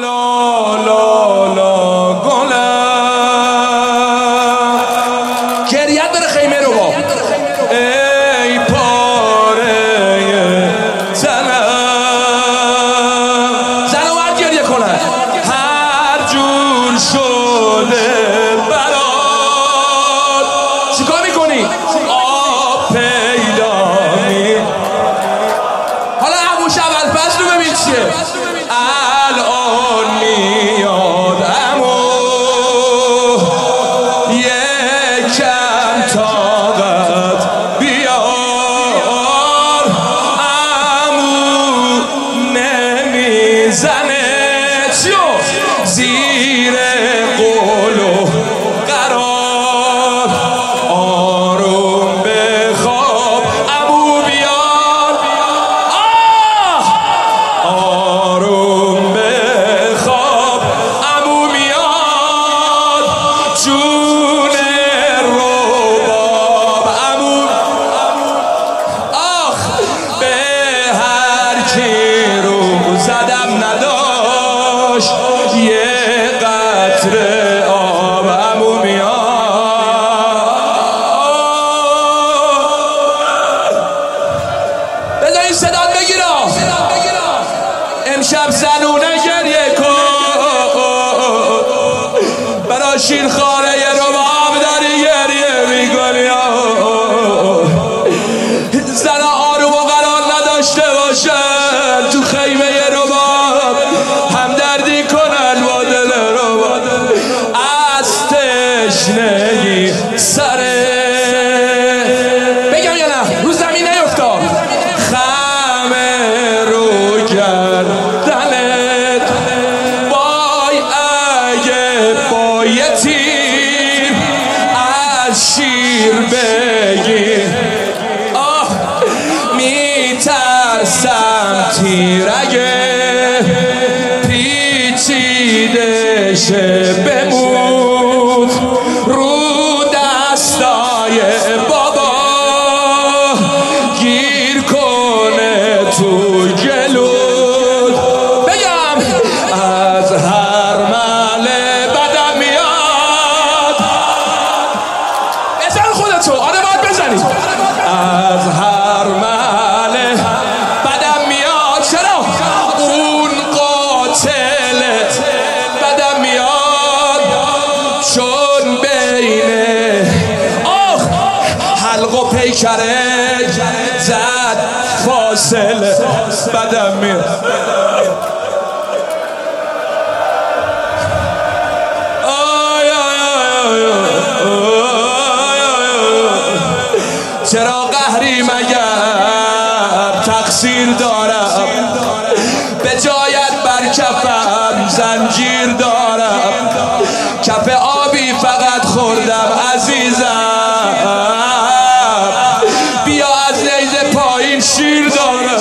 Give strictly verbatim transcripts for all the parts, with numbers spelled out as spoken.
لا لا لا گلم گریت بره خیمه رو با ای پاره زنم زنم باید گریه کنن هر جور شده برات چیکار میکنی؟ آب پیدا می حالا عبوش اول پس رو ببین چیه الان میاد امو یکم طاقت بیار امو نمیزنه چیو زیر قول و قرار آروم بخواب امو بیار آه آروم بخواب امو میاد جون رباب امو آخ به هر کی رو زدم نداشت یه قطره آب امو میاد بذار این صدات بگیرم امشب زنونه گریه کن برا شیرخواره یه رباب داری گریه میکنی زنا آروم و قرار نداشته باشن تو خیمه یه رباب همدردی کنن با دل رباب از تشنگی سره بگم یا نه رو زمین نیفتاد خمه رو گردنت وای اگه با یه تیر از شیر بگی آه میترسم تیر اگه پیچیده شه بمود رو دستای بابا گیر کنه تو گلود بگم از هر مله بدم میاد بزن خودتو آره باید بزنی از هر مله بدم میاد چرا اون قاتل بدم میاد چون بین آخ حلق و پیکره زد فاصله بدم میاد آی آی آی آی آی چرا قهری مگر تقصیر دارم به جایت بر کفم زنجیر دارم کف آبی فقط خوردم عزیزم بیا از نیزه پایین شیر دارم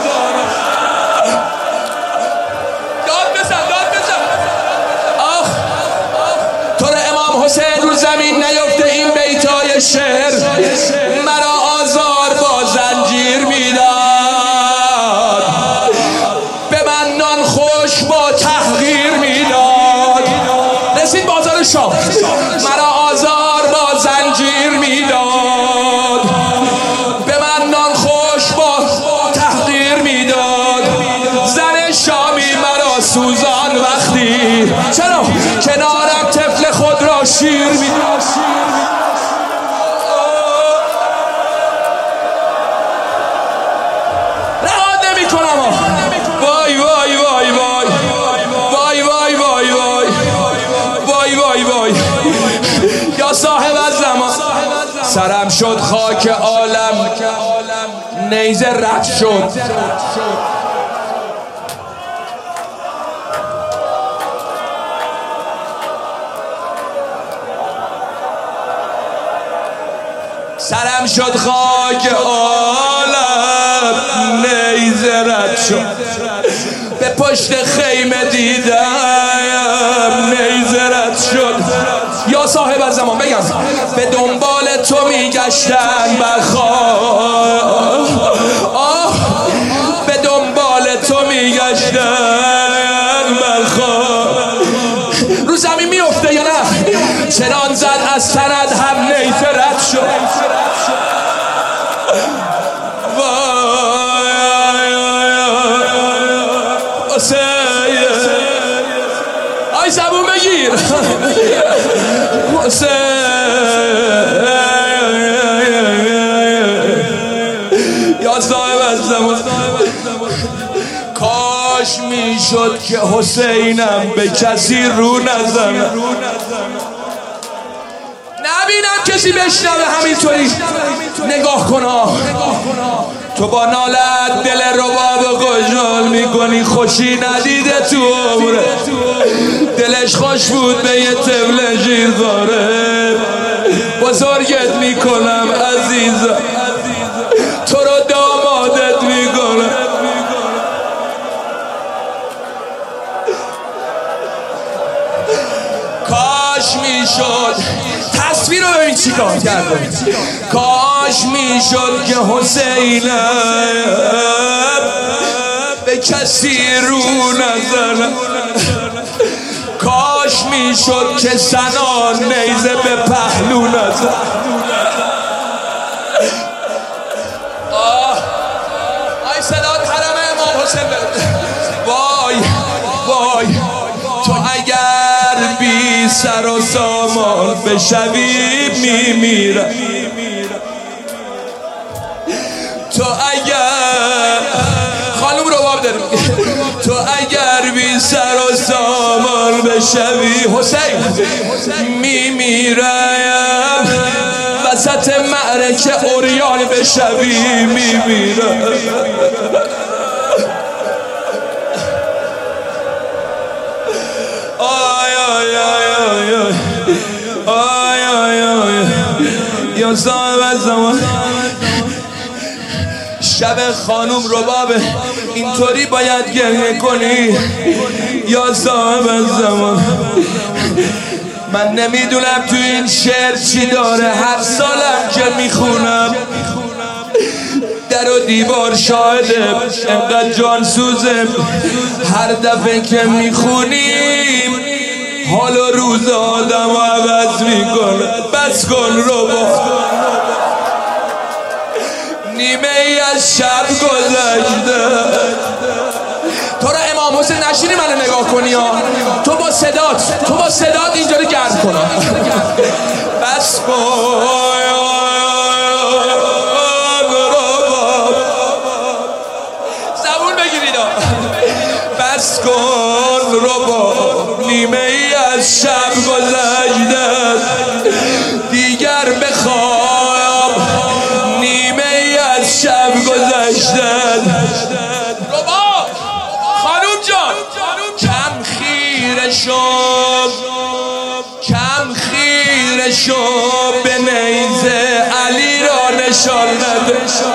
داد بزن داد بزن آخ تو رو امام حسین رو زمین نیفته این بیتای شعر مرا آزار با زنجیر میداد به من نان خوش با تحقیر میداد رسید بازار شام مرا آزار با زنجیر میداد به من نان خوش با تحقیر میداد زن شامی مرا سوزان وقتی چرا کنارم طفل خود را شیر میداد وای وای وای وای وای وای وای وای وای وای وای یا صاحب الزمان سرم شد خاک عالم نیزه رد شد سرم شد خاک عالم نیزه رد شد به پشت خیمه دیدم نیزه رد شد یا صاحب الزمان بگم به دنبال تو میگشتن برخواه آه به دنبال تو میگشتن برخواه حسین آی زبون بگیر حسین یا صاحب الزمان کاش میشد که حسینم به کسی رو نزنه نبینم کسی بشنوه همینطوری نگاه کنا تو با نالت دل رباب خوشحال میکنی خوشی ندیده تو عمره دلش خوش بود به یه طفل شیرخواره بزرگت میکنم عزیزم تو رو دامادت میکنم کاش میشد تصویر رو ببین چی کار کرده کاش میشد که حسینم به کسی رو نزنه کاش میشد که سنا نیزه به پهلو نزنه آه آی صدات حرم امام حسین وای وای تو اگر بی سر و سامان بشوی میمیرم تو اگر خانم رواب داریم تو اگر بی سر و سامان بشوی حسین میمیرم وسط معرکه اوریان بشوی میمیرم آی آی آی آی آی آی آی یا صاحب الزمان شب خانوم ربابه اینطوری باید گریه کنی یا صاحب الزمان من نمیدونم تو این شعر چی داره هر سالم که میخونم در و دیوار شاهده انقدر جان سوزه هر دفعه که میخونیم حال و روز آدم رو عوض میکنه بس کن ربا نیمه ای از شب گذشته تو را امام حسین نشینی منو نگاه کنی ها تو با صدات تو با صدات اینجوری گرم کن بس کن بس کن ربا نیمه ای از شب گذشته دیگر بخواب نیمه ای از شب گذشته ربا خانوم جان کم خیره شو کم خیره شو به نیزه علی را نشان نده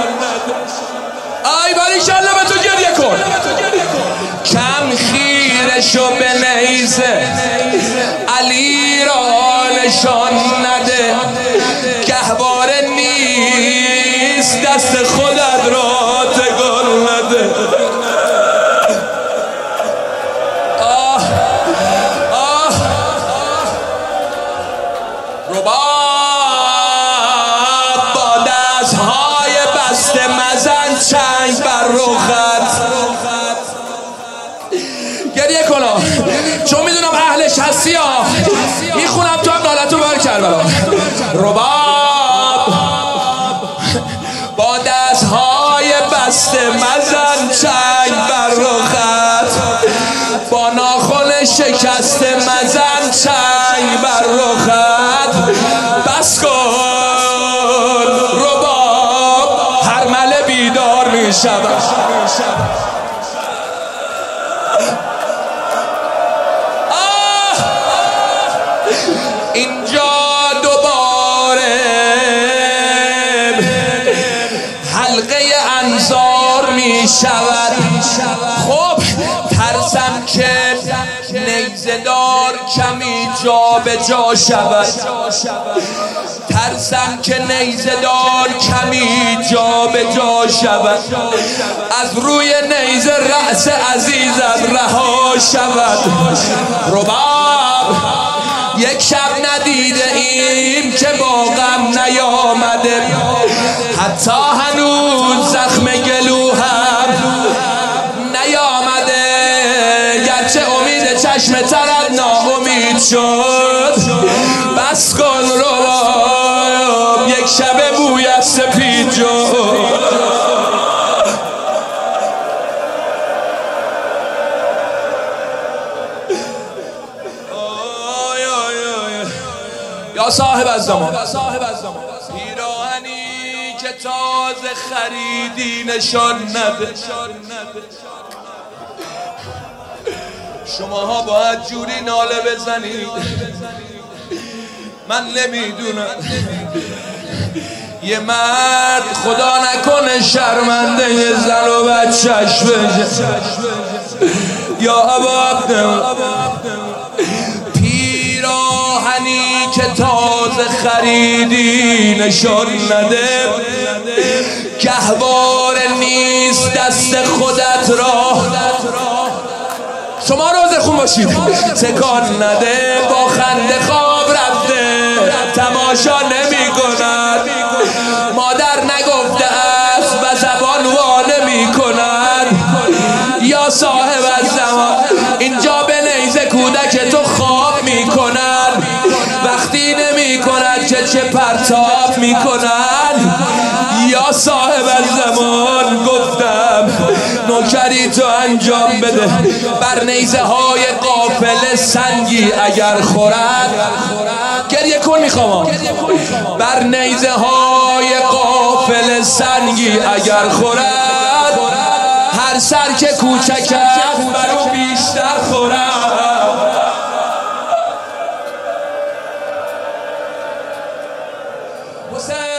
آی باریکالله به تو گریه کن کم خیره شو به نیزه علی را نشان نده گهواره نیست دست خودت را تکان نده آه آه رباب با دستهای بسته مزن چنگ بر رخت گریه کنا چون میدونم اهلش هستی ها میخونم تو هم نالتو بر کربلا رباب با دستهای بسته مزن چنگ بر رخت با ناخن شکسته مزن چنگ بر رخت بس کن رباب هر مله بیدار میشود اینجا دوباره حلقه انظار می شود خب ترسم که نیزه دار کمی جا به جا شود ترسم که نیزه دار کمی جا به جا شود از روی نیزه رأس عزیزت رها شود رباب یک شب ندیده ایم که با غم نیامده حتی هنوز زخم گلو هم نیامده چشم طرب ناامید شد. بس کن رو یک شب بوی از سپید شد. یا صاحب الزمان پیراهنی که تازه خریدی نشان نده. شماها باید جوری ناله بزنید من نمیدونم. یه مرد خدا نکنه شرمنده یه زن و بچهش بشه. یا ابا پیراهنی که تازه خریدی نشان نده. گهواره نیست دست خودت را. شما روز خون باشید. تکان نده با خنده خواب رفته تماشا نمی کند. مادر نگفته است و زبان وا نمی کند. یا صاحب الزمان اینجا به نیزه کودک تو خواب می کند. وقتی نمی کند که چه پرتاب می کند. یا صاحب الزمان گفتم نوکری تو انجام بده. بر نیزه های قافله سنگی اگر خورد. گریه کن میخوام. بر نیزه های قافله سنگی اگر خورد. هر سر که کوچک است برو بیشتر خورد. حسین